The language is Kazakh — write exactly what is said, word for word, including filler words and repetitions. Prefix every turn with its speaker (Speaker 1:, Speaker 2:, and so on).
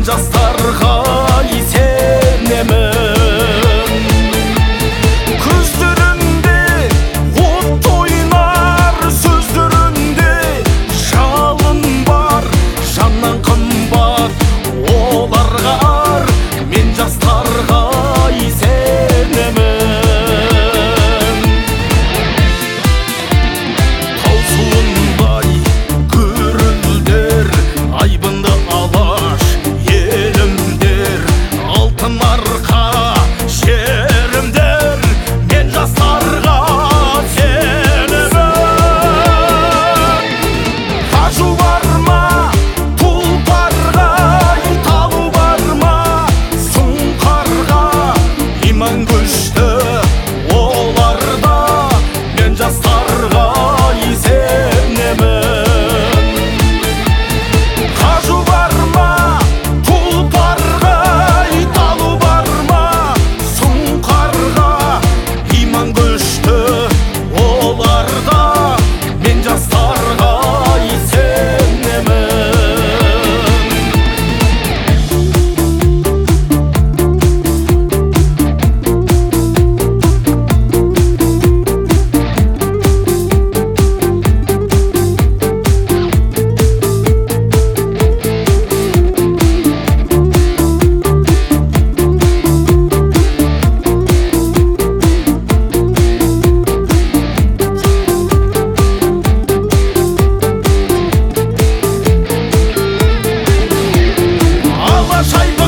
Speaker 1: жастарға сенемін. Көздерінде от ойнар, сөздерінде жалын бар, жаннан қымбат оларға ар, мен жастарға сенемін. Таусуындай көрілдер, айбынды алаш елімдер, алтын арқа шерімдер, мен жастарға сенемін. Қажу бар ма тұлпарға, талу бар ма сұңқарға, иман күшті оларда, мен жастарға сенемін. Қажу бар ма тұлпарға, талу бар ма сұңқарға, иман күшті оларда, мен жастарға сенемін. Алаш